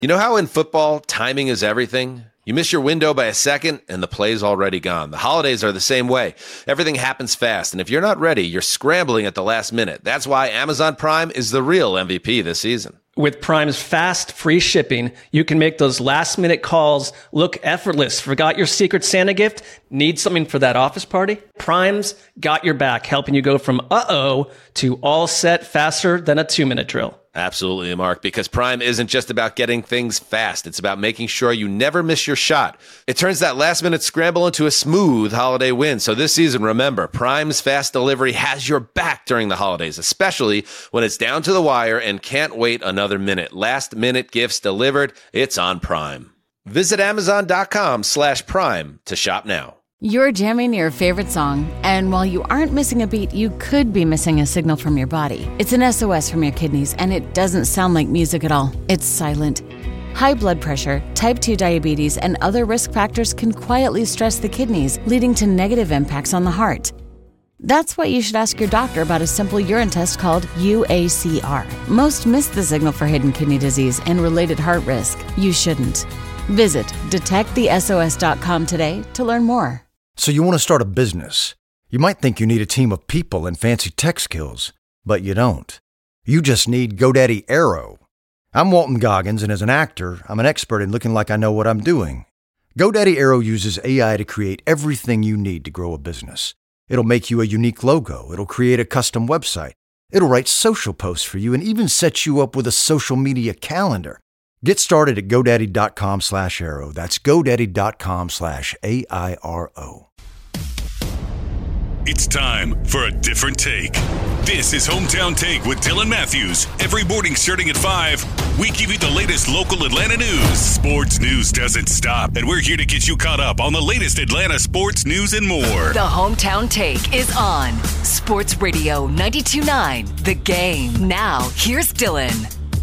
You know how in football, timing is everything? You miss your window by a second, and the play's already gone. The holidays are the same way. Everything happens fast, and if you're not ready, you're scrambling at the last minute. That's why Amazon Prime is the real MVP this season. With Prime's fast, free shipping, you can make those last-minute calls look effortless. Forgot your Secret Santa gift? Need something for that office party? Prime's got your back, helping you go from uh-oh to all set faster than a 2-minute drill. Absolutely, Mark, because Prime isn't just about getting things fast. It's about making sure you never miss your shot. It turns that last-minute scramble into a smooth holiday win. So this season, remember, Prime's fast delivery has your back during the holidays, especially when it's down to the wire and can't wait another minute. Last-minute gifts delivered. It's on Prime. Visit Amazon.com/Prime to shop now. You're jamming your favorite song, and while you aren't missing a beat, you could be missing a signal from your body. It's an SOS from your kidneys, and it doesn't sound like music at all. It's silent. High blood pressure, type 2 diabetes, and other risk factors can quietly stress the kidneys, leading to negative impacts on the heart. That's why you should ask your doctor about a simple urine test called UACR. Most miss the signal for hidden kidney disease and related heart risk. You shouldn't. Visit detectthesos.com today to learn more. So you want to start a business. You might think you need a team of people and fancy tech skills, but you don't. You just need GoDaddy Aero. I'm Walton Goggins, and as an actor, I'm an expert in looking like I know what I'm doing. GoDaddy Aero uses AI to create everything you need to grow a business. It'll make you a unique logo. It'll create a custom website. It'll write social posts for you and even set you up with a social media calendar. Get started at GoDaddy.com/Aero. That's GoDaddy.com/AIRO. It's time for a different take. This is Hometown Take with Dylan Matthews. Every morning starting at 5, we give you the latest local Atlanta news. Sports news doesn't stop, and we're here to get you caught up on the latest Atlanta sports news and more. The Hometown Take is on Sports Radio 92.9 The Game. Now, here's Dylan.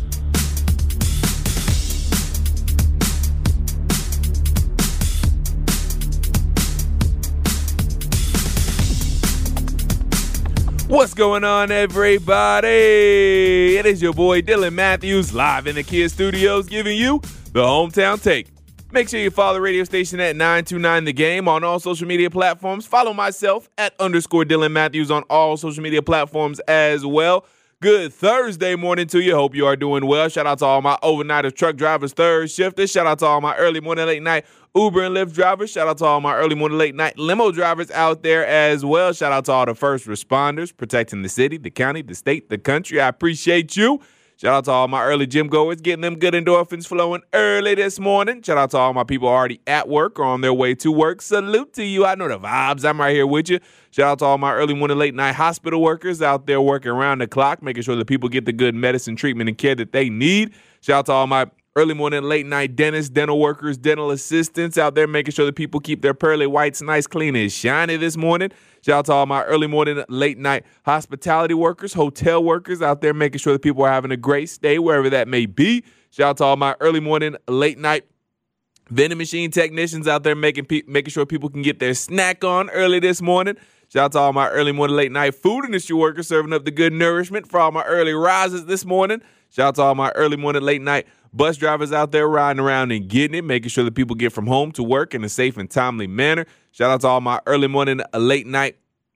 What's going on, everybody? It is your boy Dylan Matthews live in the Kia Studios giving you the Hometown Take. Make sure you follow the radio station at 929 The Game on all social media platforms. Follow myself at _Dylan Matthews on all social media platforms as well. Good Thursday morning to you. Hope you are doing well. Shout out to all my overnighters, truck drivers, third shifters. Shout out to all my early morning, late night Uber and Lyft drivers. Shout out to all my early morning, late night limo drivers out there as well. Shout out to all the first responders protecting the city, the county, the state, the country. I appreciate you. Shout out to all my early gym goers, getting them good endorphins flowing early this morning. Shout out to all my people already at work or on their way to work. Salute to you. I know the vibes. I'm right here with you. Shout out to all my early morning, late night hospital workers out there working around the clock, making sure that people get the good medicine, treatment, and care that they need. Shout out to all my early morning, late night dentists, dental workers, dental assistants out there making sure that people keep their pearly whites nice, clean, and shiny this morning. Shout out to all my early morning, late night hospitality workers, hotel workers out there making sure that people are having a great stay wherever that may be. Shout out to all my early morning, late night vending machine technicians out there making sure people can get their snack on early this morning. Shout out to all my early morning, late night food industry workers serving up the good nourishment for all my early risers this morning. Shout out to all my early morning, late night bus drivers out there riding around and getting it, making sure that people get from home to work in a safe and timely manner. Shout out to all my early morning, late night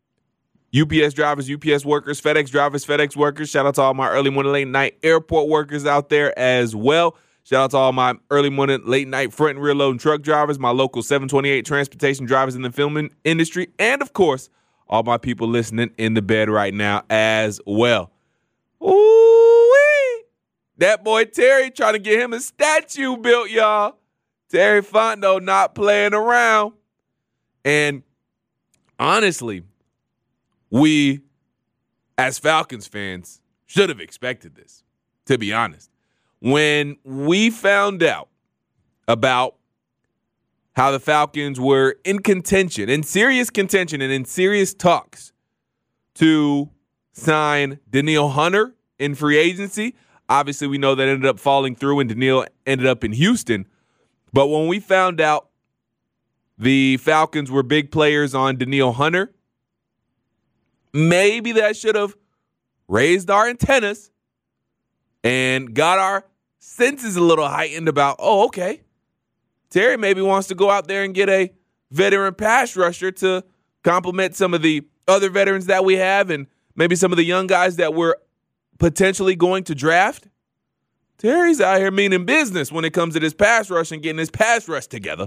UPS drivers, UPS workers, FedEx drivers, FedEx workers. Shout out to all my early morning, late night airport workers out there as well. Shout out to all my early morning, late night front and rear loading truck drivers, my local 728 transportation drivers in the filming industry, and of course, all my people listening in the bed right now as well. Ooh-wee! That boy Terry trying to get him a statue built, y'all. Terry Fontenot not playing around. And honestly, we, as Falcons fans, should have expected this, to be honest. When we found out about how the Falcons were in contention, in serious contention and in serious talks to sign Danielle Hunter in free agency, obviously we know that ended up falling through and Danielle ended up in Houston. But when we found out the Falcons were big players on Danielle Hunter, maybe that should have raised our antennas and got our senses a little heightened about, oh, okay, Terry maybe wants to go out there and get a veteran pass rusher to complement some of the other veterans that we have and maybe some of the young guys that we're potentially going to draft. Terry's out here meaning business when it comes to this pass rush and getting his pass rush together.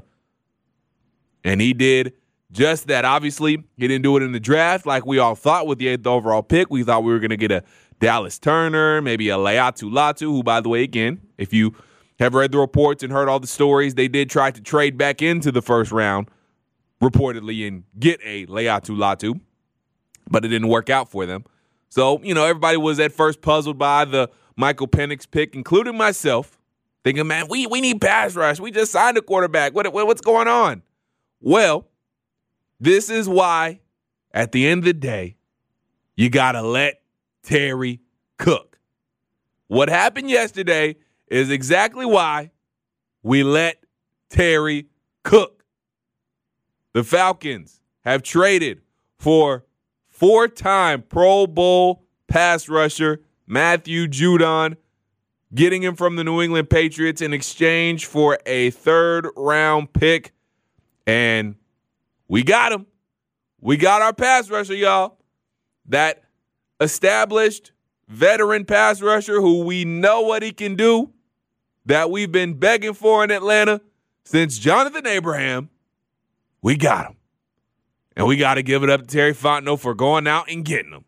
And he did just that. Obviously, he didn't do it in the draft like we all thought with the 8th overall pick. We thought we were going to get a Dallas Turner, maybe a Laiatu Latu, who, by the way, again, if you have read the reports and heard all the stories, they did try to trade back into the first round, reportedly, and get a Laiatu Latu, but it didn't work out for them. So, everybody was at first puzzled by the Michael Penix pick, including myself, thinking, man, we need pass rush. We just signed a quarterback. What's going on? Well, this is why, at the end of the day, you got to let Terry cook. What happened yesterday is exactly why we let Terry cook. The Falcons have traded for 4-time Pro Bowl pass rusher Matthew Judon, getting him from the New England Patriots in exchange for a 3rd-round pick. And we got him. We got our pass rusher, y'all. That established veteran pass rusher who we know what he can do, that we've been begging for in Atlanta since Jonathan Abraham. We got him. And we got to give it up to Terry Fontenot for going out and getting him.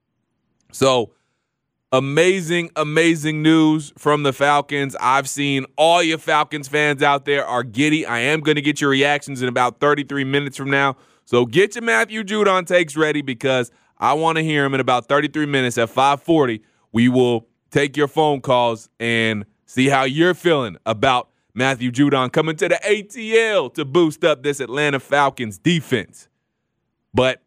So, amazing, amazing news from the Falcons. I've seen all you Falcons fans out there are giddy. I am going to get your reactions in about 33 minutes from now. So get your Matthew Judon takes ready because I want to hear him in about 33 minutes at 5:40. We will take your phone calls and see how you're feeling about Matthew Judon coming to the ATL to boost up this Atlanta Falcons defense. But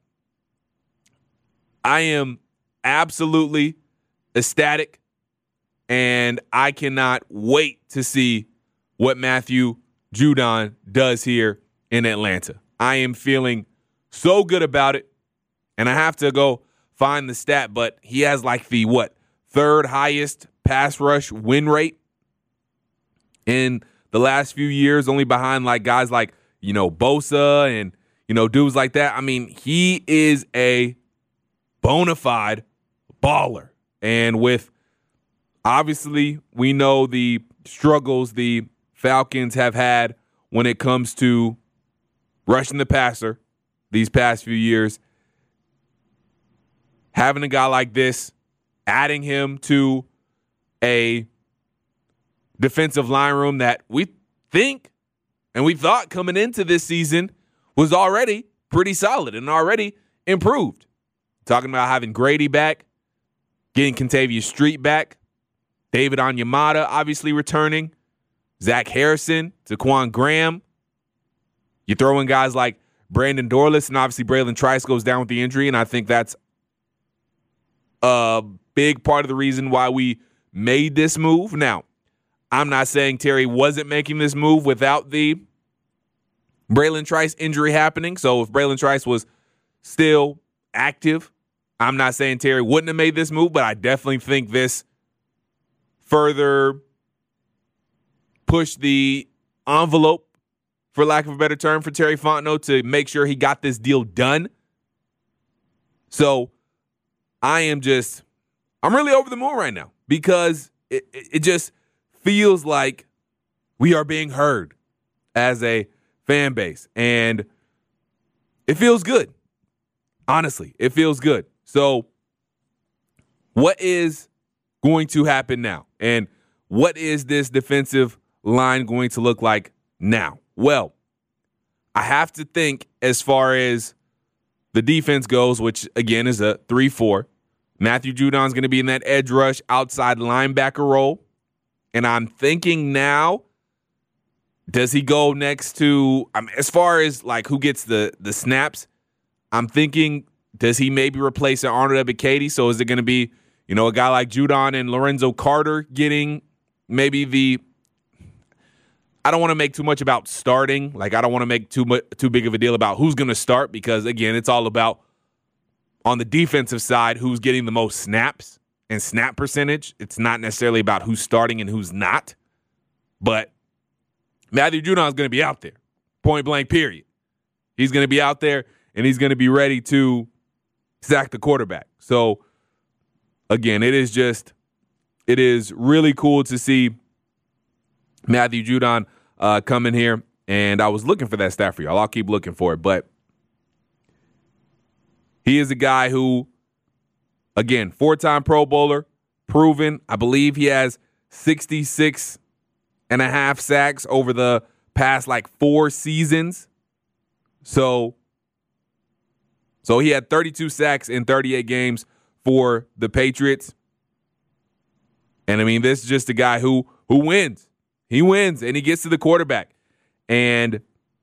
I am absolutely ecstatic, and I cannot wait to see what Matthew Judon does here in Atlanta. I am feeling so good about it, and I have to go find the stat, but he has like the, 3rd highest pass rush win rate in the last few years, only behind like guys like, Bosa and, dudes like that. I mean, he is a bona fide baller. And with, obviously, we know the struggles the Falcons have had when it comes to rushing the passer these past few years. Having a guy like this, adding him to a defensive line room that we think and we thought coming into this season was already pretty solid and already improved. Talking about having Grady back, getting Kentavious Street back, David Onyemata obviously returning, Zach Harrison, Taquan Graham. You throw in guys like Brandon Dorlus, and obviously Braylon Trice goes down with the injury, and I think that's a big part of the reason why we made this move. Now, I'm not saying Terry wasn't making this move without the Braylon Trice injury happening. So if Braylon Trice was still active, I'm not saying Terry wouldn't have made this move, but I definitely think this further pushed the envelope, for lack of a better term, for Terry Fontenot to make sure he got this deal done. So I'm really over the moon right now because it just feels like we are being heard as a fan base. And it feels good. Honestly, it feels good. So what is going to happen now? And what is this defensive line going to look like now? Well, I have to think as far as the defense goes, which again is a 3-4. Matthew Judon's going to be in that edge rush outside linebacker role. And I'm thinking now, does he go next to, as far as like who gets the snaps, I'm thinking, does he maybe replace Arnold Ebiketie? So is it going to be, a guy like Judon and Lorenzo Carter getting maybe the, I don't want to make too much about starting. Like, I don't want to make too big of a deal about who's going to start because, again, it's all about, on the defensive side, who's getting the most snaps and snap percentage. It's not necessarily about who's starting and who's not. But Matthew Judon is going to be out there, point blank, period. He's going to be out there, and he's going to be ready to sack the quarterback. So, again, it is really cool to see Matthew Judon come in here. And I was looking for that stat for y'all. I'll keep looking for it. But he is a guy who, again, 4-time Pro Bowler, proven. I believe he has 66 and a half sacks over the past 4 seasons. So he had 32 sacks in 38 games for the Patriots. And I mean, this is just a guy who wins. He wins and he gets to the quarterback. And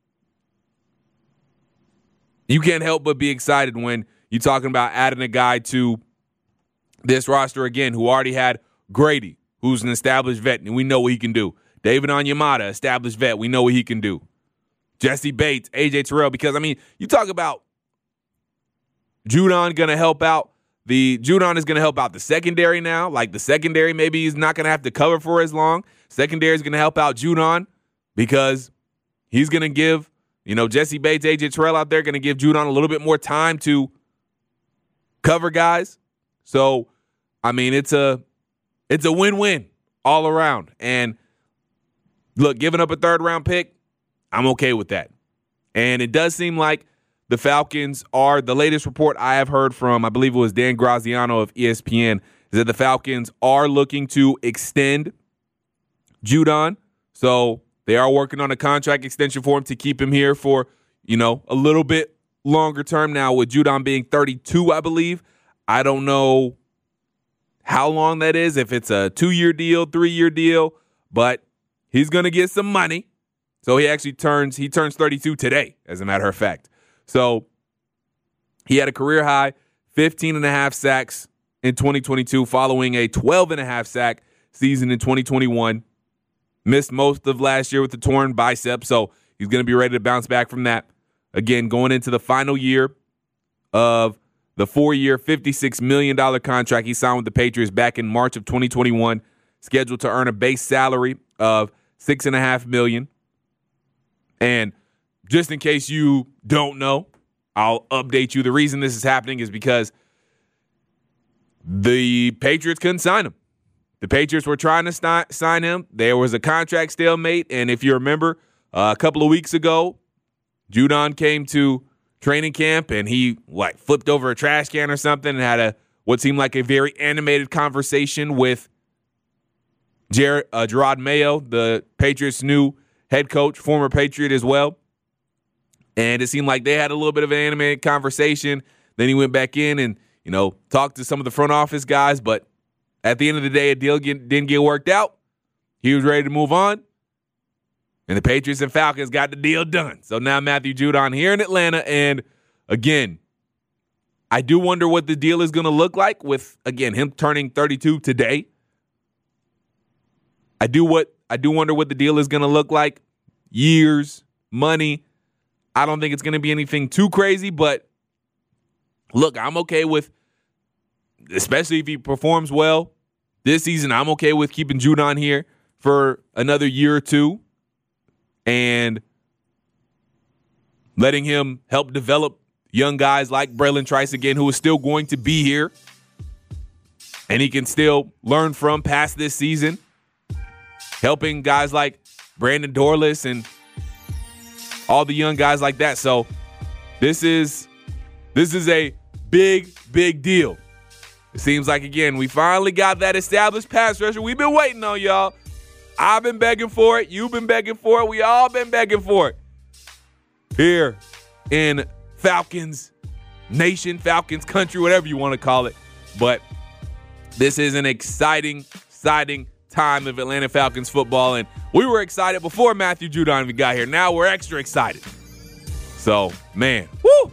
you can't help but be excited when you're talking about adding a guy to this roster again who already had Grady, who's an established vet, and we know what he can do. David Onyemata, established vet, we know what he can do. Jesse Bates, A.J. Terrell, because, I mean, you talk about Judon going to help out. Judon is going to help out the secondary now. The secondary, maybe he's not going to have to cover for as long. Secondary is going to help out Judon because he's going to give, Jesse Bates, A.J. Terrell out there going to give Judon a little bit more time to cover guys. So, I mean, it's a win-win all around. And look, giving up a third-round pick, I'm okay with that. And it does seem like the Falcons are, the latest report I have heard from, I believe it was Dan Graziano of ESPN, is that the Falcons are looking to extend Judon. So they are working on a contract extension for him to keep him here for, a little bit longer term now, with Judon being 32, I believe. I don't know how long that is, if it's a 2-year deal, 3-year deal, but he's going to get some money. So he actually turns 32 today, as a matter of fact. So he had a career high 15.5 sacks in 2022 following a 12.5 sack season in 2021. Missed most of last year with the torn bicep, so he's going to be ready to bounce back from that. Again, going into the final year of the 4-year, $56 million contract he signed with the Patriots back in March of 2021, scheduled to earn a base salary of $6.5 million. And just in case you don't know, I'll update you. The reason this is happening is because the Patriots couldn't sign him. The Patriots were trying to sign him. There was a contract stalemate. And if you remember, a couple of weeks ago, Judon came to training camp and he flipped over a trash can or something and had what seemed like a very animated conversation with Gerard Mayo, the Patriots' new head coach, former Patriot as well. And it seemed like they had a little bit of an animated conversation. Then he went back in and, talked to some of the front office guys. But at the end of the day, a deal didn't get worked out. He was ready to move on. And the Patriots and Falcons got the deal done. So now Matthew Judon here in Atlanta. And, again, I do wonder what the deal is going to look like with, again, him turning 32 today. I do wonder what the deal is going to look like. Years, money. I don't think it's going to be anything too crazy, but look, I'm okay with, especially if he performs well this season, I'm okay with keeping Judon here for another year or two and letting him help develop young guys like Braylon Trice again, who is still going to be here and he can still learn from past this season. Helping guys like Brandon Dorlus and all the young guys like that. So this is a big deal. It seems like, again, we finally got that established pass rusher we've been waiting on, y'all. I've been begging for it. You've been begging for it. We all been begging for it. Here in Falcons Nation, Falcons country, whatever you want to call it. But this is an exciting time of Atlanta Falcons football, and we were excited before Matthew Judon even got here. Now we're extra excited. So, man,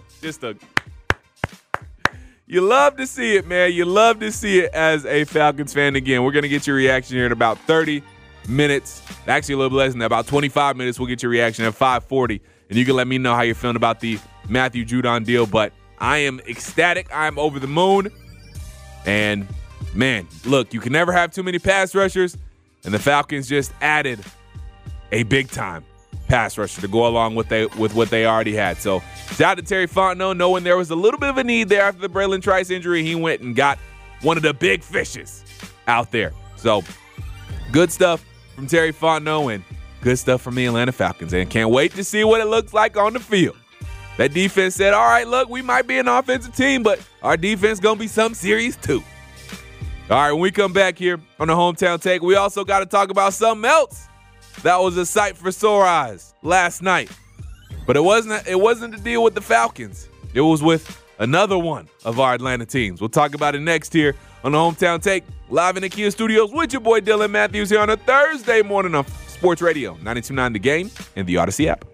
you love to see it, man. You love to see it as a Falcons fan. Again, we're going to get your reaction here in about 30 minutes. Actually, a little bit less than that. About 25 minutes, we'll get your reaction at 5:40, and you can let me know how you're feeling about the Matthew Judon deal. But I am ecstatic. I'm over the moon. And man, look, you can never have too many pass rushers, and the Falcons just added a big-time pass rusher to go along with what they already had. So shout out to Terry Fontenot, knowing there was a little bit of a need there after the Braylon Trice injury. He went and got one of the big fishes out there. So good stuff from Terry Fontenot and good stuff from the Atlanta Falcons. And can't wait to see what it looks like on the field. That defense said, all right, look, we might be an offensive team, but our defense going to be something serious too. All right, when we come back here on the Hometown Take, we also got to talk about something else that was a sight for sore eyes last night. But it wasn't to deal with the Falcons. It was with another one of our Atlanta teams. We'll talk about it next here on the Hometown Take, live in the Kia Studios with your boy Dylan Matthews here on a Thursday morning on Sports Radio 92.9 The Game and the Odyssey app.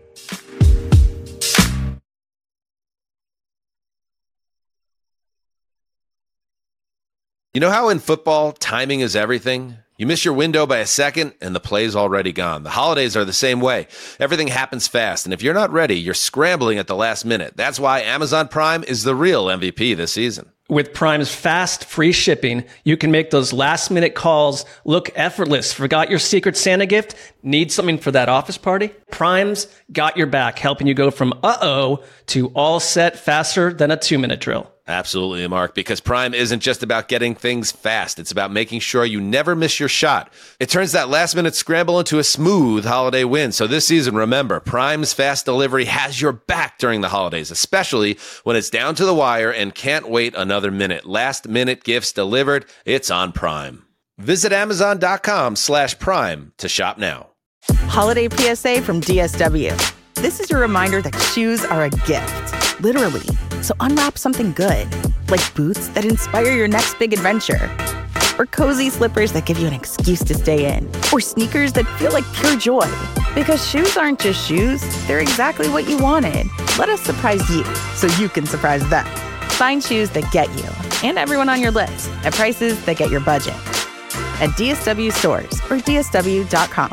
You know how in football, timing is everything? You miss your window by a second, and the play's already gone. The holidays are the same way. Everything happens fast, and if you're not ready, you're scrambling at the last minute. That's why Amazon Prime is the real MVP this season. With Prime's fast, free shipping, you can make those last-minute calls look effortless. Forgot your Secret Santa gift? Need something for that office party? Prime's got your back, helping you go from uh-oh to all set faster than a 2-minute drill. Absolutely, Mark, because Prime isn't just about getting things fast. It's about making sure you never miss your shot. It turns that last-minute scramble into a smooth holiday win. So this season, remember, Prime's fast delivery has your back during the holidays, especially when it's down to the wire and can't wait another minute. Last-minute gifts delivered, it's on Prime. Visit Amazon.com/Prime to shop now. Holiday PSA from DSW. This is your reminder that shoes are a gift, literally. So unwrap something good, like boots that inspire your next big adventure, or cozy slippers that give you an excuse to stay in, or sneakers that feel like pure joy. Because shoes aren't just shoes, they're exactly what you wanted. Let us surprise you so you can surprise them. Find shoes that get you and everyone on your list at prices that get your budget at DSW stores or DSW.com.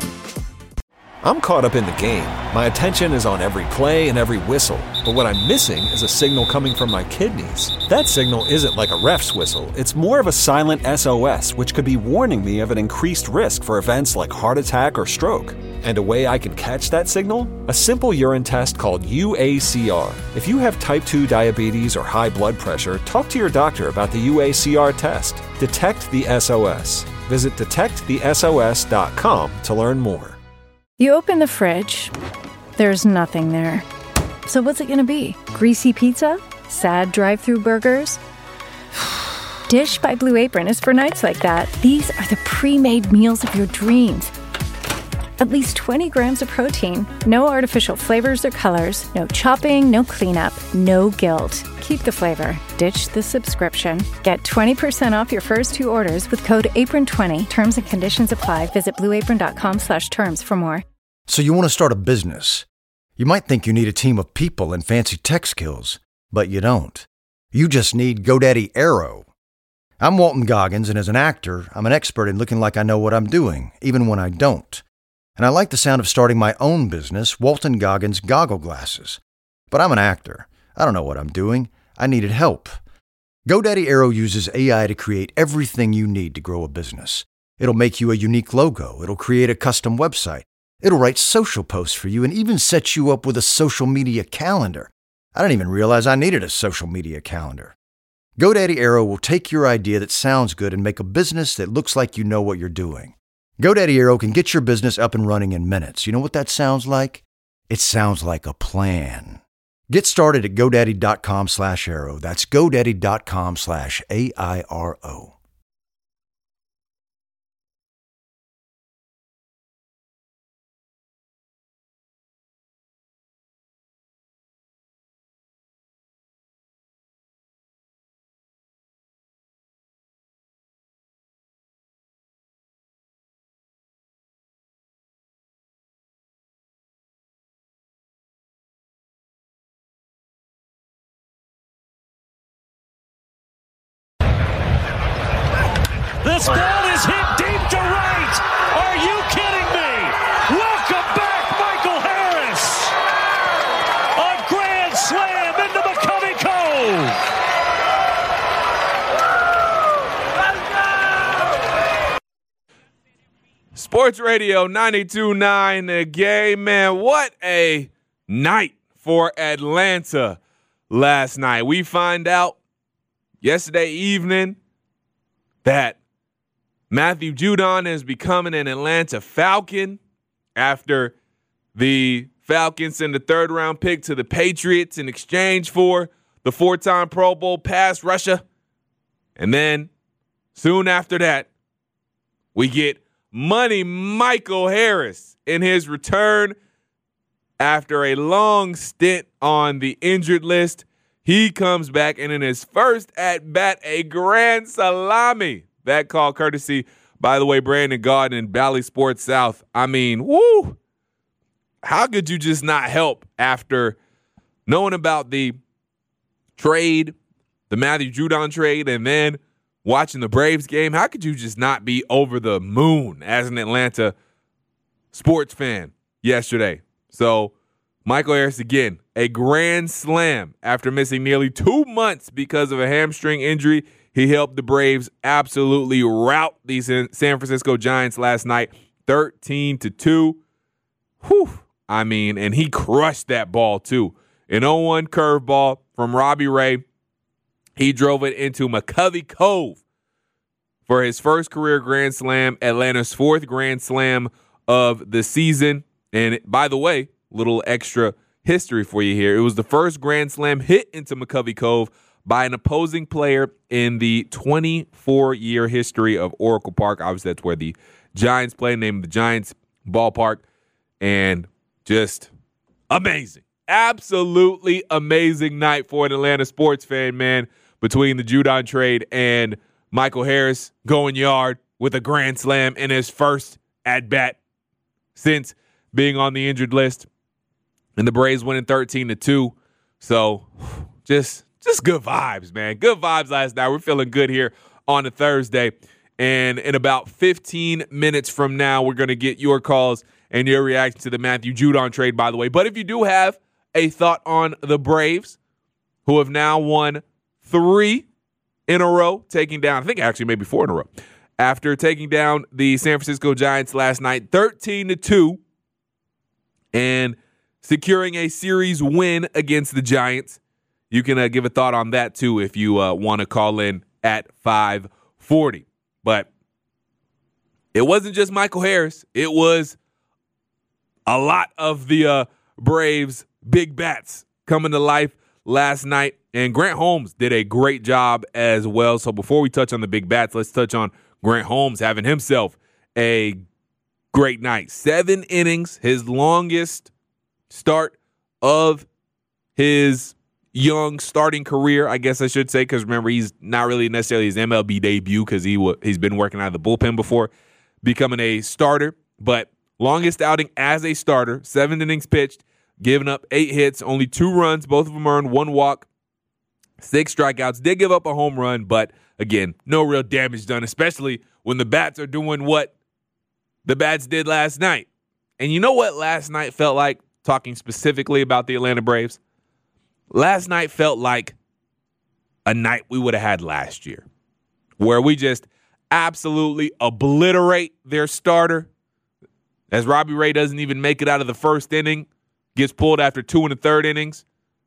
I'm caught up in the game. My attention is on every play and every whistle. But what I'm missing is a signal coming from my kidneys. That signal isn't like a ref's whistle. It's more of a silent SOS, which could be warning me of an increased risk for events like heart attack or stroke. And a way I can catch that signal? A simple urine test called UACR. If you have type 2 diabetes or high blood pressure, talk to your doctor about the UACR test. Detect the SOS. Visit detectthesos.com to learn more. You open the fridge, there's nothing there. So what's it gonna be? Greasy pizza? Sad drive-through burgers? Dish by Blue Apron is for nights like that. These are the pre-made meals of your dreams. At least 20 grams of protein, no artificial flavors or colors, no chopping, no cleanup, no guilt. Keep the flavor. Ditch the subscription. Get 20% off your first 2 orders with code APRON20. Terms and conditions apply. Visit blueapron.com/terms for more. So you want to start a business. You might think you need a team of people and fancy tech skills, but you don't. You just need GoDaddy Aero. I'm Walton Goggins, and as an actor, I'm an expert in looking like I know what I'm doing, even when I don't. And I like the sound of starting my own business, Walton Goggins Goggle Glasses. But I'm an actor. I don't know what I'm doing. I needed help. GoDaddy Aero uses AI to create everything you need to grow a business. It'll make you a unique logo. It'll create a custom website. It'll write social posts for you and even set you up with a social media calendar. I didn't even realize I needed a social media calendar. GoDaddy Aero will take your idea that sounds good and make a business that looks like you know what you're doing. GoDaddy Aero can get your business up and running in minutes. You know what that sounds like? It sounds like a plan. Get started at GoDaddy.com/Aero. That's GoDaddy.com/AIRO. This ball is hit deep to right. Are you kidding me? Welcome back, Michael Harris. A grand slam into McCovey Cove. Sports Radio 92.9 The Game. Man, what a night for Atlanta last night. We find out yesterday evening that Matthew Judon is becoming an Atlanta Falcon after the Falcons send a third-round pick to the Patriots in exchange for the 4-time Pro Bowl pass rusher. And then soon after that, we get Money Michael Harris in his return after a long stint on the injured list. He comes back, and in his first at-bat, a grand salami. That call courtesy, by the way, Brandon Gaudin and Bally Sports South. I mean, woo! How could you just not help after knowing about the trade, the Matthew Judon trade, and then watching the Braves game? How could you just not be over the moon as an Atlanta sports fan yesterday? So, Michael Harris, again, a grand slam after missing nearly 2 months because of a hamstring injury. He helped the Braves absolutely rout the San Francisco Giants last night, 13-2. Whew. I mean, and he crushed that ball, too. An 0-1 curveball from Robbie Ray. He drove it into McCovey Cove for his first career grand slam, Atlanta's 4th grand slam of the season. And by the way, little extra history for you here. It was the first grand slam hit into McCovey Cove by an opposing player in the 24-year history of Oracle Park. Obviously, that's where the Giants play, named the Giants Ballpark. And just amazing. Absolutely amazing night for an Atlanta sports fan, man, between the Judon trade and Michael Harris going yard with a grand slam in his first at-bat since being on the injured list. And the Braves winning 13-2. So just good vibes, man. Good vibes last night. We're feeling good here on a Thursday. And in about 15 minutes from now, we're going to get your calls and your reaction to the Matthew Judon trade, by the way. But if you do have a thought on the Braves, who have now won 3 in a row, taking down, I think actually maybe 4 in a row, after taking down the San Francisco Giants last night, 13-2, and securing a series win against the Giants. You can give a thought on that, too, if you want to call in at 540. But it wasn't just Michael Harris. It was a lot of the Braves' big bats coming to life last night. And Grant Holmes did a great job as well. So before we touch on the big bats, let's touch on Grant Holmes having himself a great night. 7 innings, his longest start of his young starting career, I guess I should say, because remember, he's not really necessarily his MLB debut because he's been working out of the bullpen before becoming a starter. But longest outing as a starter, 7 innings pitched, giving up 8 hits, only 2 runs, both of them earned, 1 walk, 6 strikeouts. Did give up a home run, but again, no real damage done, especially when the bats are doing what the bats did last night. And you know what last night felt like, talking specifically about the Atlanta Braves? Last night felt like a night we would have had last year, where we just absolutely obliterate their starter, as Robbie Ray doesn't even make it out of the first inning, gets pulled after 2 1/3 innings.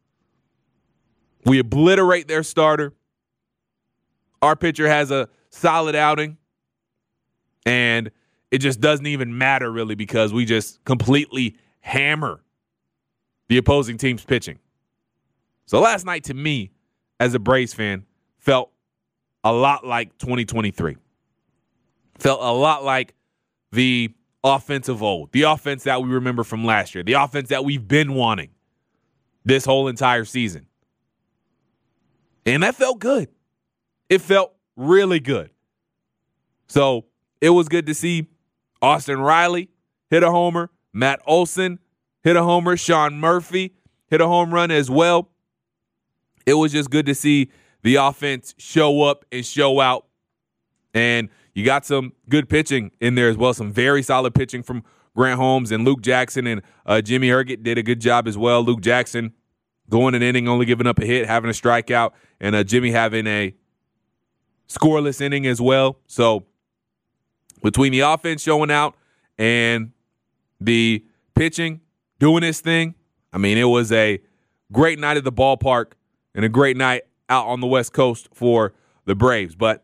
We obliterate their starter. Our pitcher has a solid outing, and it just doesn't even matter really because we just completely hammer the opposing team's pitching. So last night, to me, as a Braves fan, felt a lot like 2023. Felt a lot like the offense of old, the offense that we remember from last year, the offense that we've been wanting this whole entire season. And that felt good. It felt really good. So it was good to see Austin Riley hit a homer, Matt Olson hit a homer, Sean Murphy hit a home run as well. It was just good to see the offense show up and show out. And you got some good pitching in there as well, some very solid pitching from Grant Holmes and Luke Jackson, and Jimmy Herget did a good job as well. Luke Jackson going an inning, only giving up a hit, having a strikeout, and Jimmy having a scoreless inning as well. So between the offense showing out and the pitching doing his thing. I mean, it was a great night at the ballpark and a great night out on the West Coast for the Braves. But,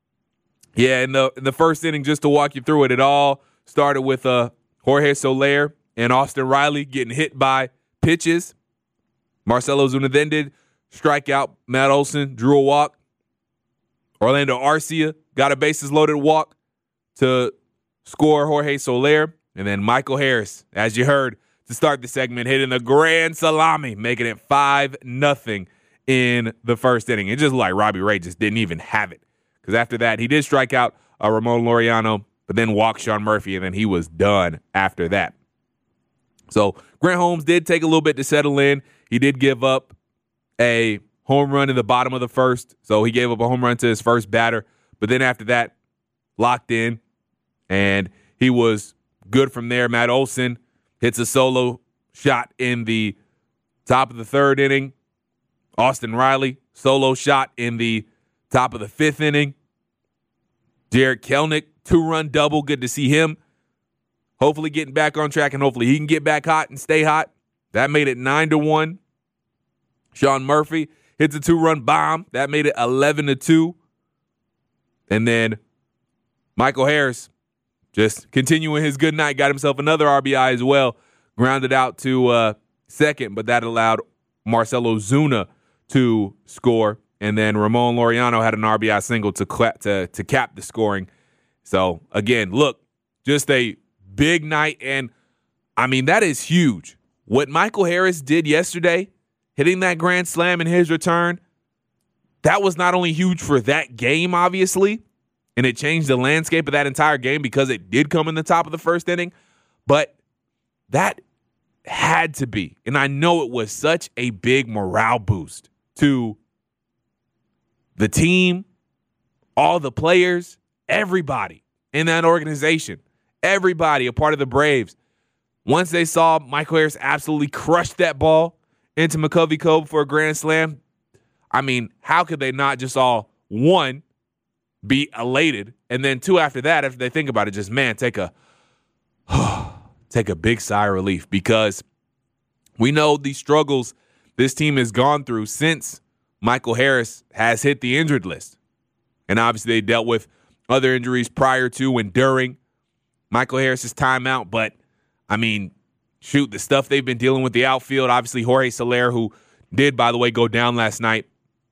yeah, in the first inning, just to walk you through it, it all started with Jorge Soler and Austin Riley getting hit by pitches. Marcell Ozuna then did strike out. Matt Olson drew a walk. Orlando Arcia got a bases-loaded walk to score Jorge Soler. And then Michael Harris, as you heard, to start the segment, hitting the grand salami, making it 5-0 in the first inning. It just looked like Robbie Ray just didn't even have it. Because after that, he did strike out Ramon Laureano, but then walked Sean Murphy, and then he was done after that. So Grant Holmes did take a little bit to settle in. He did give up a home run in the bottom of the first, so he gave up a home run to his first batter. But then after that, locked in, and he was good from there. Matt Olson hits a solo shot in the top of the third inning. Austin Riley, solo shot in the top of the fifth inning. Jarred Kelenic, 2-run double. Good to see him. Hopefully getting back on track, and hopefully he can get back hot and stay hot. That made it 9-1. Sean Murphy hits a 2-run bomb. That made it 11-2. And then Michael Harris, just continuing his good night, got himself another RBI as well. Grounded out to second, but that allowed Marcell Ozuna to score. And then Ramon Laureano had an RBI single to cap the scoring. So, again, look, just a big night. And, I mean, that is huge. What Michael Harris did yesterday, hitting that grand slam in his return, that was not only huge for that game, obviously, and it changed the landscape of that entire game because it did come in the top of the first inning, but that had to be, and I know it was such a big morale boost to the team, all the players, everybody in that organization, everybody a part of the Braves. Once they saw Michael Harris absolutely crush that ball into McCovey Cove for a grand slam, I mean, how could they not just all, one, be elated, and then two, after that, after they think about it, just, man, take a big sigh of relief, because we know the struggles this team has gone through since Michael Harris has hit the injured list. And obviously they dealt with other injuries prior to and during Michael Harris's timeout. But, I mean, shoot, the stuff they've been dealing with the outfield, obviously Jorge Soler, who did, by the way, go down last night,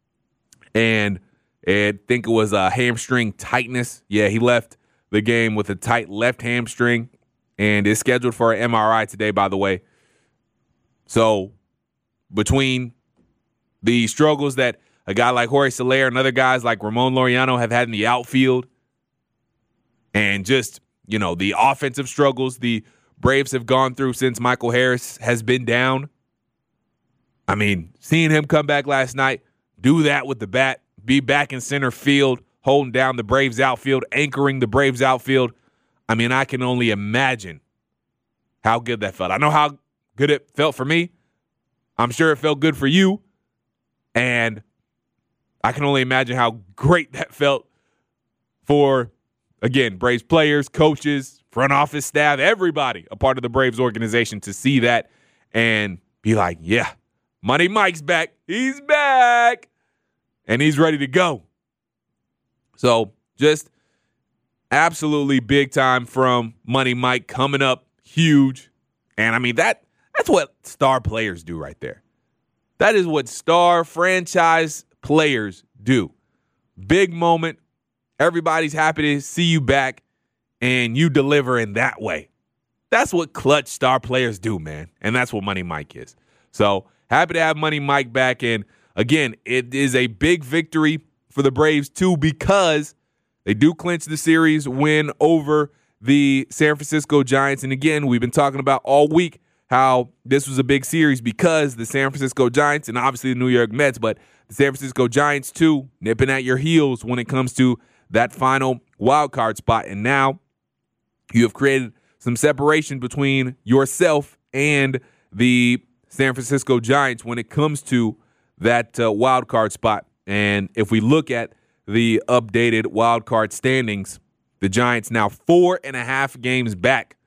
and I think it was a hamstring tightness. Yeah, he left the game with a tight left hamstring and is scheduled for an MRI today, by the way. So between the struggles that a guy like Jorge Soler and other guys like Ramon Laureano have had in the outfield, and just, you know, the offensive struggles the Braves have gone through since Michael Harris has been down, I mean, seeing him come back last night, do that with the bat, be back in center field, holding down the Braves outfield, anchoring the Braves outfield, I mean, I can only imagine how good that felt. I know how good it felt for me. I'm sure it felt good for you. And I can only imagine how great that felt for, again, Braves players, coaches, front office staff, everybody a part of the Braves organization to see that and be like, yeah, Money Mike's back. He's back. And he's ready to go. So just absolutely big time from Money Mike coming up huge. And, I mean, that's what star players do right there. That is what star franchise players do. Big moment. Everybody's happy to see you back, and you deliver in that way. That's what clutch star players do, man. And that's what Money Mike is. So happy to have Money Mike back. And, again, it is a big victory for the Braves, too, because they do clinch the series win over the San Francisco Giants. And, again, we've been talking about all week how this was a big series because the San Francisco Giants and obviously the New York Mets, but the San Francisco Giants, too, nipping at your heels when it comes to that final wild card spot. And now you have created some separation between yourself and the San Francisco Giants when it comes to that wild card spot. And if we look at the updated wild card standings, the Giants now 4.5 games back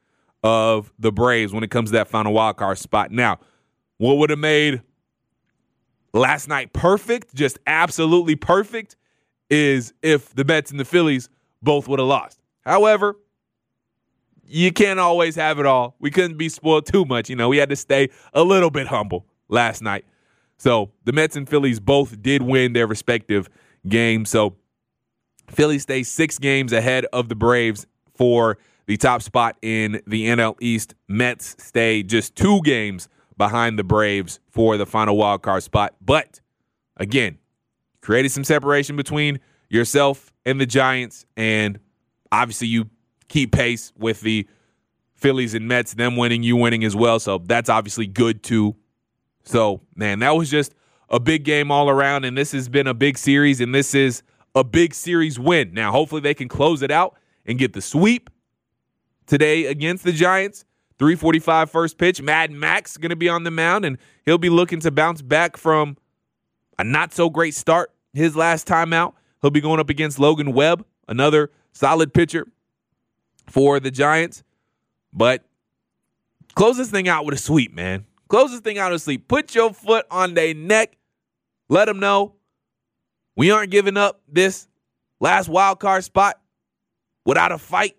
of the Braves when it comes to that final wild card spot. Now, what would have made last night perfect, just absolutely perfect, is if the Mets and the Phillies both would have lost. However, you can't always have it all. We couldn't be spoiled too much. We had to stay a little bit humble last night. So the Mets and Phillies both did win their respective games. So Phillies stay 6 games ahead of the Braves for the top spot in the NL East. Mets stay just 2 games behind the Braves for the final wild card spot. But, again, created some separation between yourself and the Giants, and obviously you keep pace with the Phillies and Mets, them winning, you winning as well. So that's obviously good too. So, man, that was just a big game all around, and this has been a big series, and this is a big series win. Now, hopefully they can close it out and get the sweep today against the Giants. 3:45 first pitch. Mad Max going to be on the mound, and he'll be looking to bounce back from a not-so-great start his last time out. He'll be going up against Logan Webb, another solid pitcher for the Giants. But close this thing out with a sweep, man. Close this thing out with a sweep. Put your foot on their neck. Let them know we aren't giving up this last wild card spot without a fight.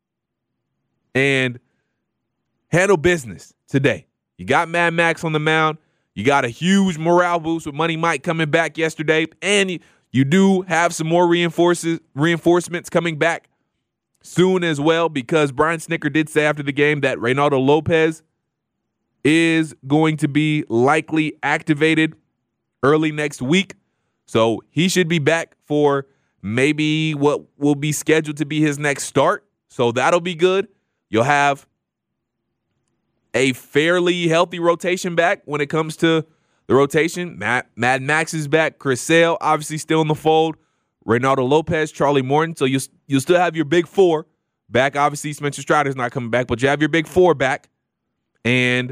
And handle business today. You got Mad Max on the mound. You got a huge morale boost with Money Mike coming back yesterday. And you do have some more reinforcements coming back soon as well, because Brian Snitker did say after the game that Reynaldo Lopez is going to be likely activated early next week. So he should be back for maybe what will be scheduled to be his next start. So that'll be good. You'll have a fairly healthy rotation back when it comes to the rotation. Mad Max is back. Chris Sale obviously still in the fold. Reynaldo Lopez, Charlie Morton. So you'll still have your big 4 back. Obviously, Spencer Strider's not coming back, but you have your big 4 back, and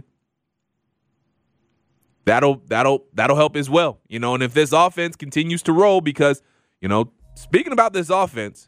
that'll help as well. And if this offense continues to roll, because speaking about this offense,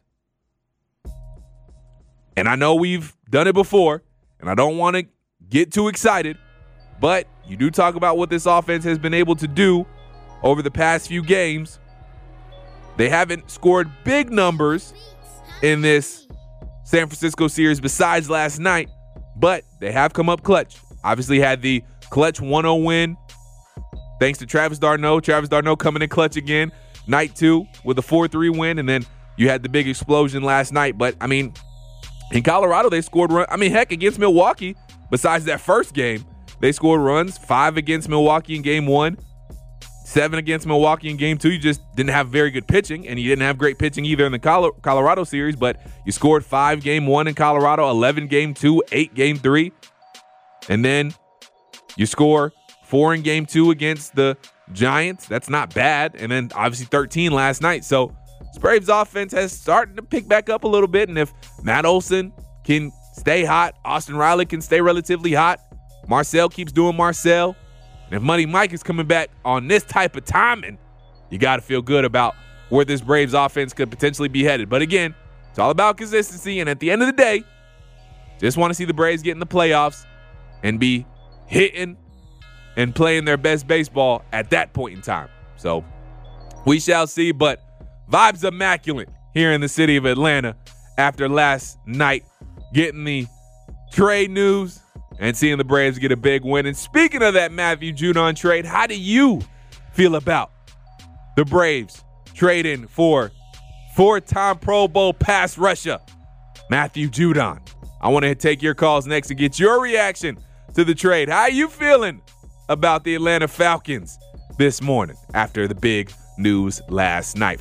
and I know we've done it before, and I don't want to get too excited, but you do talk about what this offense has been able to do over the past few games. They haven't scored big numbers in this San Francisco series besides last night, but they have come up clutch. Obviously had the clutch 1-0 win thanks to Travis d'Arnaud. Travis d'Arnaud coming in clutch again, night 2 with a 4-3 win, and then you had the big explosion last night. But, in Colorado, they scored runs. Heck, against Milwaukee, besides that first game, they scored runs. 5 against Milwaukee in game 1. 7 against Milwaukee in game 2. You just didn't have very good pitching, and you didn't have great pitching either in the Colorado series, but you scored 5 game 1 in Colorado, 11 game 2, 8 game 3, and then you score 4 in game 2 against the Giants. That's not bad, and then obviously 13 last night. So this Braves offense has started to pick back up a little bit, and if Matt Olson can stay hot, Austin Riley can stay relatively hot, Marcel keeps doing Marcel, and if Money Mike is coming back on this type of timing, you got to feel good about where this Braves offense could potentially be headed. But again, it's all about consistency, and at the end of the day, just want to see the Braves get in the playoffs and be hitting and playing their best baseball at that point in time. So we shall see, but vibes immaculate here in the city of Atlanta after last night getting the trade news and seeing the Braves get a big win. And speaking of that Matthew Judon trade, how do you feel about the Braves trading for 4-time Pro Bowl pass rusher Matthew Judon? I want to take your calls next and get your reaction to the trade. How are you feeling about the Atlanta Falcons this morning after the big news last night?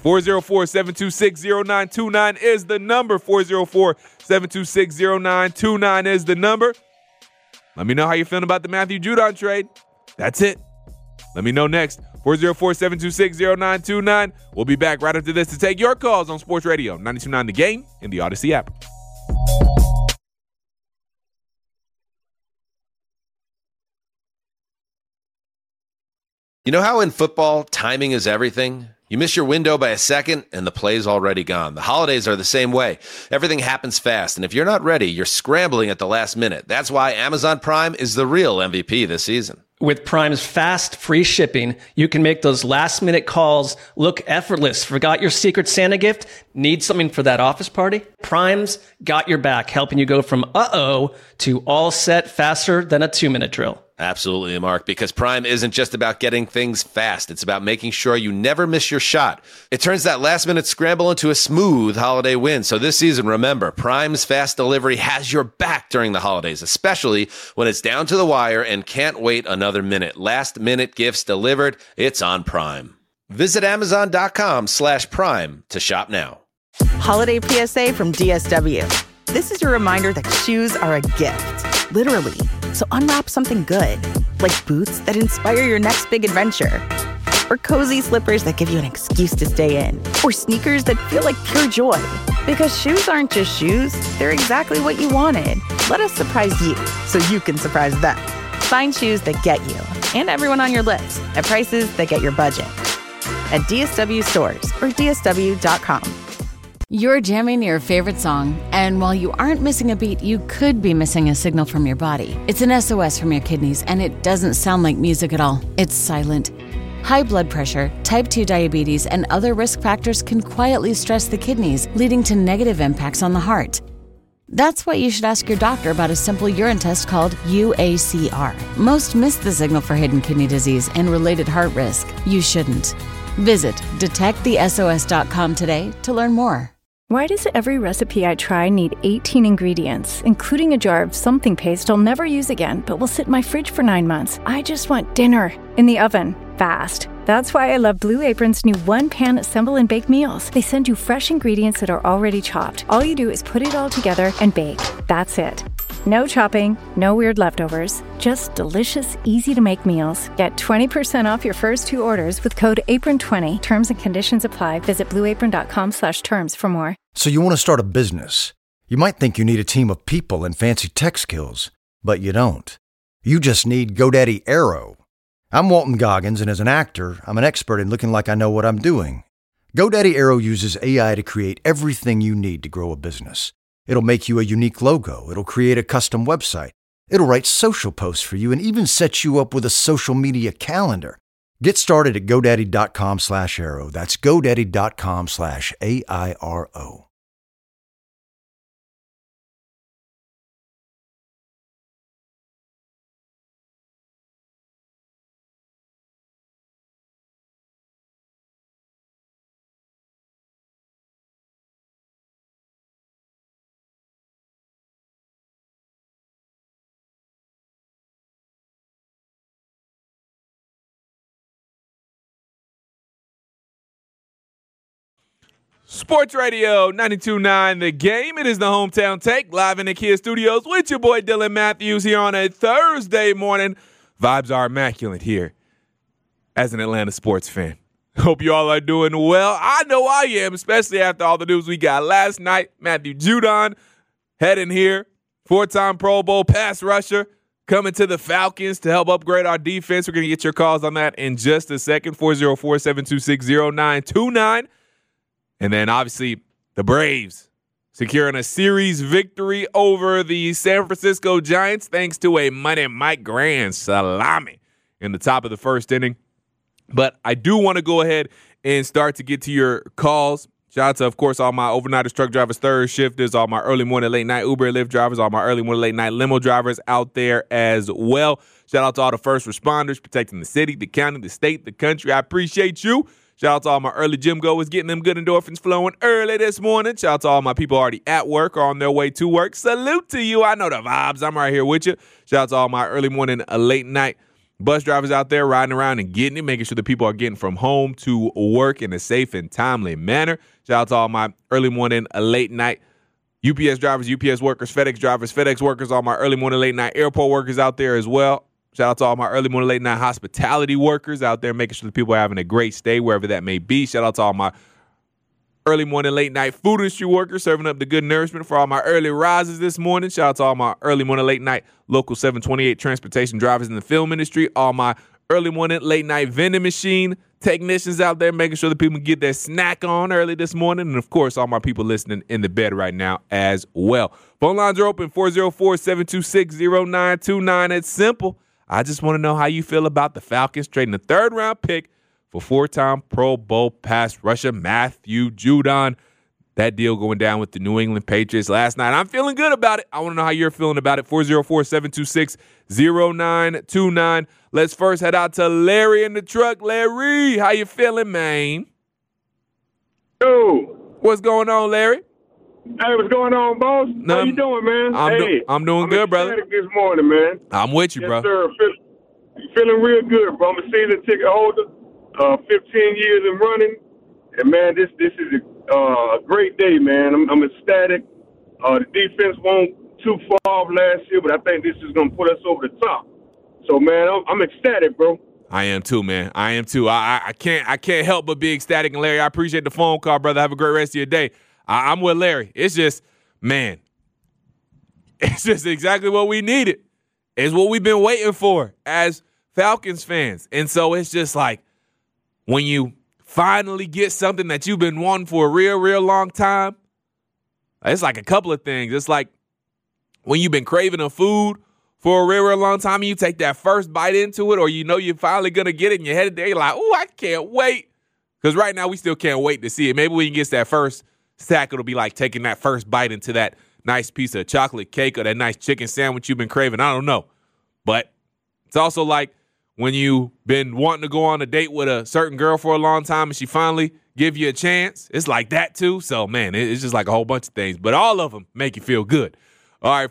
404-726-0929 is the number. 404-726-0929 is the number. Let me know how you're feeling about the Matthew Judon trade. That's it. Let me know next. 404-726-0929. We'll be back right after this to take your calls on Sports Radio 92.9 The Game and the Odyssey app. You know how in football, timing is everything? You miss your window by a second, and the play's already gone. The holidays are the same way. Everything happens fast, and if you're not ready, you're scrambling at the last minute. That's why Amazon Prime is the real MVP this season. With Prime's fast, free shipping, you can make those last-minute calls look effortless. Forgot your Secret Santa gift? Need something for that office party? Prime's got your back, helping you go from uh-oh to all set faster than a 2-minute drill. Absolutely, Mark, because Prime isn't just about getting things fast. It's about making sure you never miss your shot. It turns that last-minute scramble into a smooth holiday win. So this season, remember, Prime's fast delivery has your back during the holidays, especially when it's down to the wire and can't wait another minute. Last-minute gifts delivered. It's on Prime. Visit Amazon.com/Prime to shop now. Holiday PSA from DSW. This is your reminder that shoes are a gift, literally. So unwrap something good, like boots that inspire your next big adventure, or cozy slippers that give you an excuse to stay in, or sneakers that feel like pure joy. Because shoes aren't just shoes, they're exactly what you wanted. Let us surprise you so you can surprise them. Find shoes that get you and everyone on your list at prices that get your budget. At DSW stores or DSW.com. You're jamming your favorite song, and while you aren't missing a beat, you could be missing a signal from your body. It's an SOS from your kidneys, and it doesn't sound like music at all. It's silent. High blood pressure, type 2 diabetes, and other risk factors can quietly stress the kidneys, leading to negative impacts on the heart. That's why you should ask your doctor about a simple urine test called UACR. Most miss the signal for hidden kidney disease and related heart risk. You shouldn't. Visit detectthesos.com today to learn more. Why does every recipe I try need 18 ingredients, including a jar of something paste I'll never use again, but will sit in my fridge for 9 months? I just want dinner in the oven, fast. That's why I love Blue Apron's new one-pan assemble and bake meals. They send you fresh ingredients that are already chopped. All you do is put it all together and bake. That's it. No chopping, no weird leftovers, just delicious, easy-to-make meals. Get 20% off your first 2 orders with code APRON20. Terms and conditions apply. Visit blueapron.com/terms for more. So you want to start a business. You might think you need a team of people and fancy tech skills, but you don't. You just need GoDaddy Aero. I'm Walton Goggins, and as an actor, I'm an expert in looking like I know what I'm doing. GoDaddy Aero uses AI to create everything you need to grow a business. It'll make you a unique logo. It'll create a custom website. It'll write social posts for you and even set you up with a social media calendar. Get started at GoDaddy.com/Aero. That's GoDaddy.com/AIRO. Sports Radio 92.9 The Game. It is the Hometown Take live in the Kia Studios with your boy Dylan Matthews here on a Thursday morning. Vibes are immaculate here as an Atlanta sports fan. Hope you all are doing well. I know I am, especially after all the news we got last night. Matthew Judon heading here, 4-time Pro Bowl pass rusher, coming to the Falcons to help upgrade our defense. We're going to get your calls on that in just a second, 404-726-0929. And then, obviously, the Braves securing a series victory over the San Francisco Giants thanks to a mighty Mike Grand salami in the top of the first inning. But I do want to go ahead and start to get to your calls. Shout out to, of course, all my overnighters, truck drivers, third shifters, all my early morning, late night Uber and Lyft drivers, all my early morning, late night limo drivers out there as well. Shout out to all the first responders protecting the city, the county, the state, the country. I appreciate you. Shout out to all my early gym goers getting them good endorphins flowing early this morning. Shout out to all my people already at work or on their way to work. Salute to you. I know the vibes. I'm right here with you. Shout out to all my early morning, late night bus drivers out there riding around and getting it, making sure that people are getting from home to work in a safe and timely manner. Shout out to all my early morning, late night UPS drivers, UPS workers, FedEx drivers, FedEx workers, all my early morning, late night airport workers out there as well. Shout out to all my early morning, late night hospitality workers out there, making sure that people are having a great stay wherever that may be. Shout out to all my early morning, late night food industry workers serving up the good nourishment for all my early risers this morning. Shout out to all my early morning, late night local 728 transportation drivers in the film industry. All my early morning, late night vending machine technicians out there making sure that people get their snack on early this morning. And, of course, all my people listening in the bed right now as well. Phone lines are open, 404-726-0929. It's simple. I just want to know how you feel about the Falcons trading a third-round pick for four-time Pro Bowl pass rusher Matthew Judon. That deal going down with the New England Patriots last night. I'm feeling good about it. I want to know how you're feeling about it. 404-726-0929. Let's first head out to Larry in the truck. Larry, how you feeling, man? Yo. What's going on, Larry? Hey, what's going on, boss? How you doing, man? I'm doing good, brother. This morning, man. I'm with you, yes, bro. Sir. Feeling real good, bro. I'm a season ticket holder, 15 years in running. And, man, this is a great day, man. I'm ecstatic. The defense won't too far off last year, but I think this is going to put us over the top. So, man, I'm ecstatic, bro. I am too, man. I am too. I can't help but be ecstatic. And, Larry, I appreciate the phone call, brother. Have a great rest of your day. I'm with Larry. It's just, man, it's just exactly what we needed. It's what we've been waiting for as Falcons fans. And so it's just like when you finally get something that you've been wanting for a real, real long time, it's like a couple of things. It's like when you've been craving a food for a real, real long time and you take that first bite into it, or you know you're finally going to get it and you're headed there, you're like, oh, I can't wait. Because right now we still can't wait to see it. Maybe when you get that first stack, it'll be like taking that first bite into that nice piece of chocolate cake or that nice chicken sandwich you've been craving. I don't know. But it's also like when you've been wanting to go on a date with a certain girl for a long time and she finally give you a chance. It's like that too. So, man, it's just like a whole bunch of things. But all of them make you feel good. All right,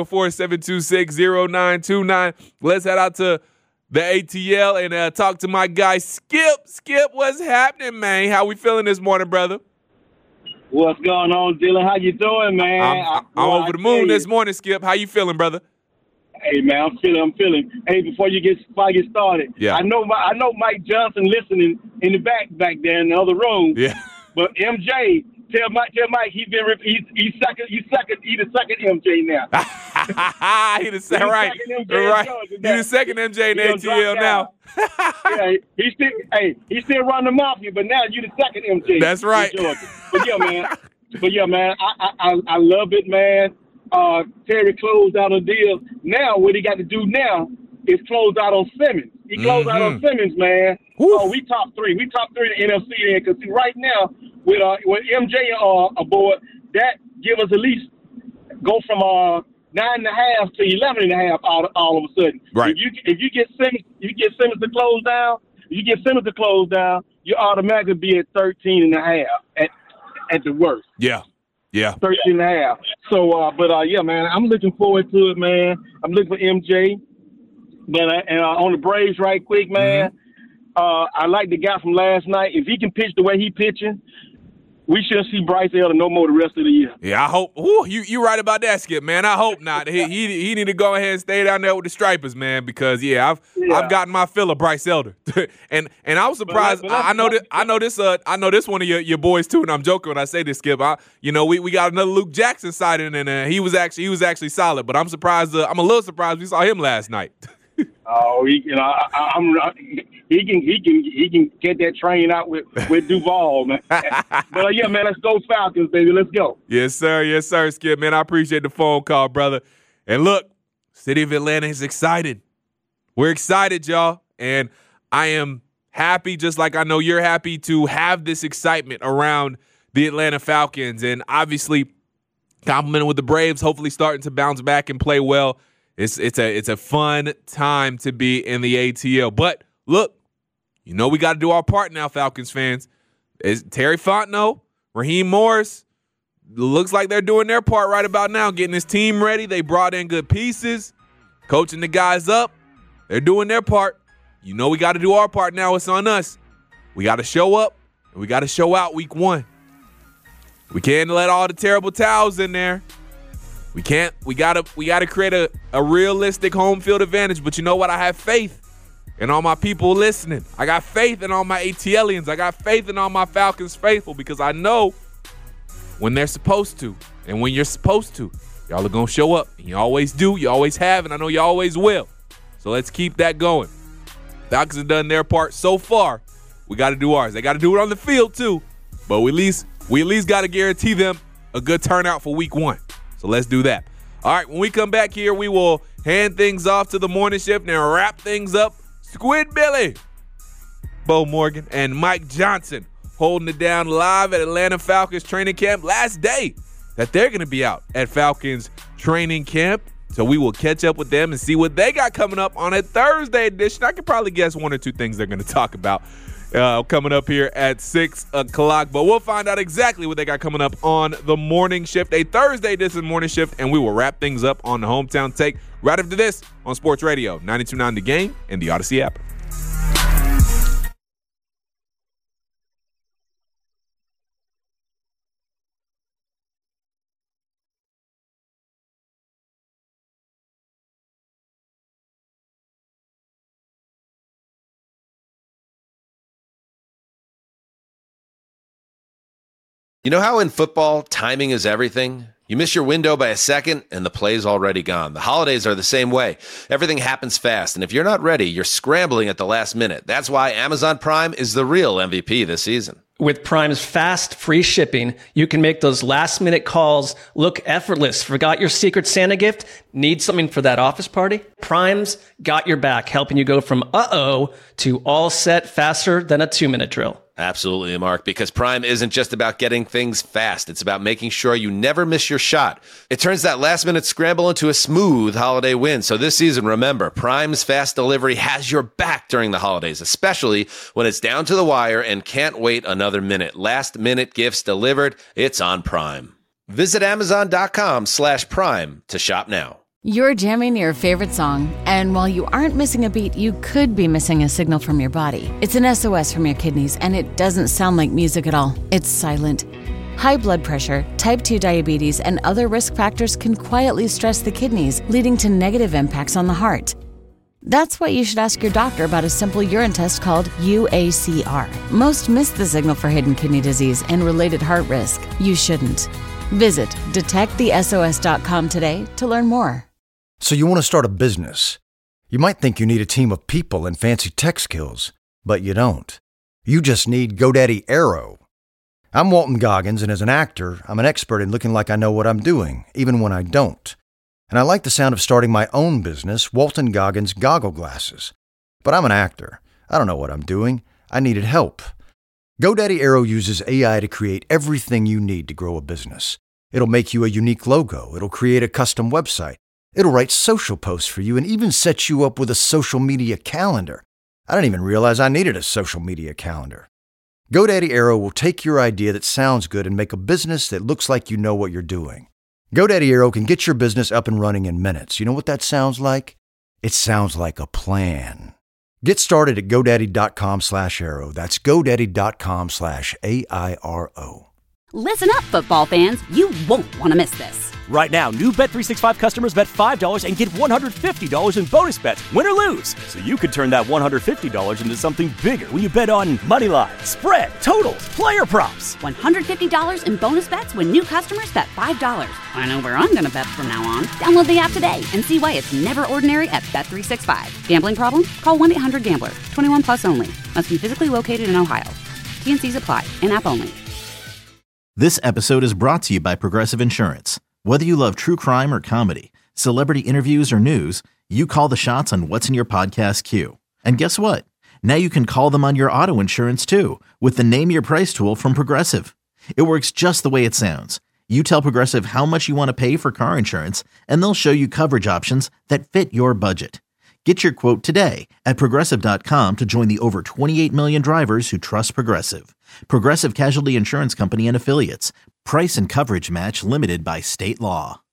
404-726-0929. Let's head out to the ATL and talk to my guy, Skip. Skip, what's happening, man? How we feeling this morning, brother? What's going on, Dylan? How you doing, man? I'm over the moon this morning, Skip. How you feeling, brother? Hey, man, I'm feeling. Hey, before I get started, yeah. I know Mike Johnson listening in the back there in the other room. Yeah. But MJ, tell Mike he's the second MJ now. He the second, right? Right. He the second MJ in the ATL now. Yeah, he's still running the mafia, but now you the second MJ. That's right. But yeah, man. I love it, man. Terry closed out a deal. Now, what he got to do now is close out on Simmons. He closed out on Simmons, man. Oh, we top three. We top three in the NFC then. Because right now, with MJ aboard, that give us at least go from 9.5 to 11.5 all of a sudden. Right. If you get Simmons to close down, you automatically be at 13.5 at the worst. Yeah. 13.5. So, yeah, man, I'm looking forward to it, man. I'm looking for MJ. But on the Braves, right quick, man. I like the guy from last night. If he can pitch the way he pitching, we shouldn't see Bryce Elder no more the rest of the year. Yeah, I hope. Ooh, you right about that, Skip, man. I hope not. He need to go ahead and stay down there with the Stripers, man, because I've gotten my fill of Bryce Elder, and I was surprised. I know this one of your boys too, and I'm joking when I say this, Skip. We got another Luke Jackson sighting, and he was actually solid. But I'm surprised. I'm a little surprised we saw him last night. Oh, he can get that train out with Duval, man. But yeah, man, let's go Falcons, baby. Let's go. Yes, sir, Skip, man. I appreciate the phone call, brother. And look, City of Atlanta is excited. We're excited, y'all, and I am happy, just like I know you're happy, to have this excitement around the Atlanta Falcons, and obviously complimented with the Braves, hopefully starting to bounce back and play well. It's a fun time to be in the ATL. But look, we got to do our part now, Falcons fans. It's Terry Fontenot, Raheem Morris. Looks like they're doing their part right about now, getting this team ready. They brought in good pieces, coaching the guys up. They're doing their part. We got to do our part now. It's on us. We got to show up, and we got to show out week 1. We can't let all the terrible towels in there. We can't. We gotta create a realistic home field advantage. But you know what? I have faith in all my people listening. I got faith in all my ATLians. I got faith in all my Falcons faithful, because I know when they're supposed to and when you're supposed to, y'all are gonna show up. And you always do. You always have, and I know you always will. So let's keep that going. Falcons have done their part so far. we got to do ours. They got to do it on the field too, but we at least got to guarantee them a good turnout for week 1. So let's do that. All right, when we come back here, we will hand things off to the morning shift and wrap things up. Squid Billy, Bo Morgan, and Mike Johnson holding it down live at Atlanta Falcons training camp. Last day that they're going to be out at Falcons training camp. So we will catch up with them and see what they got coming up on a Thursday edition. I can probably guess 1 or 2 things they're going to talk about coming up here at 6 o'clock. But we'll find out exactly what they got coming up on the morning shift, a Thursday edition morning shift, and we will wrap things up on the Hometown Take right after this on Sports Radio 92.9 The Game and the Odyssey app. You know how in football, timing is everything? You miss your window by a second, and the play's already gone. The holidays are the same way. Everything happens fast, and if you're not ready, you're scrambling at the last minute. That's why Amazon Prime is the real MVP this season. With Prime's fast, free shipping, you can make those last-minute calls look effortless. Forgot your Secret Santa gift? Need something for that office party? Prime's got your back, helping you go from uh-oh to all set faster than a 2-minute drill. Absolutely, Mark, because Prime isn't just about getting things fast. It's about making sure you never miss your shot. It turns that last-minute scramble into a smooth holiday win. So this season, remember, Prime's fast delivery has your back during the holidays, especially when it's down to the wire and can't wait another minute. Last-minute gifts delivered, it's on Prime. Visit Amazon.com/Prime to shop now. You're jamming your favorite song, and while you aren't missing a beat, you could be missing a signal from your body. It's an SOS from your kidneys, and it doesn't sound like music at all. It's silent. High blood pressure, type 2 diabetes, and other risk factors can quietly stress the kidneys, leading to negative impacts on the heart. That's why you should ask your doctor about a simple urine test called UACR. Most miss the signal for hidden kidney disease and related heart risk. You shouldn't. Visit detectthesos.com today to learn more. So you want to start a business. You might think you need a team of people and fancy tech skills, but you don't. You just need GoDaddy Aero. I'm Walton Goggins, and as an actor, I'm an expert in looking like I know what I'm doing, even when I don't. And I like the sound of starting my own business, Walton Goggins Goggle Glasses. But I'm an actor. I don't know what I'm doing. I needed help. GoDaddy Aero uses AI to create everything you need to grow a business. It'll make you a unique logo. It'll create a custom website. It'll write social posts for you and even set you up with a social media calendar. I didn't even realize I needed a social media calendar. GoDaddy Aero will take your idea that sounds good and make a business that looks like you know what you're doing. GoDaddy Aero can get your business up and running in minutes. You know what that sounds like? It sounds like a plan. Get started at GoDaddy.com/Aero. That's GoDaddy.com/AIRO. Listen up, football fans. You won't want to miss this. Right now, new Bet365 customers bet $5 and get $150 in bonus bets, win or lose. So you could turn that $150 into something bigger when you bet on money line, spread, totals, player props. $150 in bonus bets when new customers bet $5. I know where I'm going to bet from now on. Download the app today and see why it's never ordinary at Bet365. Gambling problem? Call 1-800-GAMBLER. 21 plus only. Must be physically located in Ohio. T&Cs apply. In-app only. This episode is brought to you by Progressive Insurance. Whether you love true crime or comedy, celebrity interviews or news, you call the shots on what's in your podcast queue. And guess what? Now you can call them on your auto insurance too with the Name Your Price tool from Progressive. It works just the way it sounds. You tell Progressive how much you want to pay for car insurance, and they'll show you coverage options that fit your budget. Get your quote today at Progressive.com to join the over 28 million drivers who trust Progressive. Progressive Casualty Insurance Company and Affiliates. Price and coverage match limited by state law.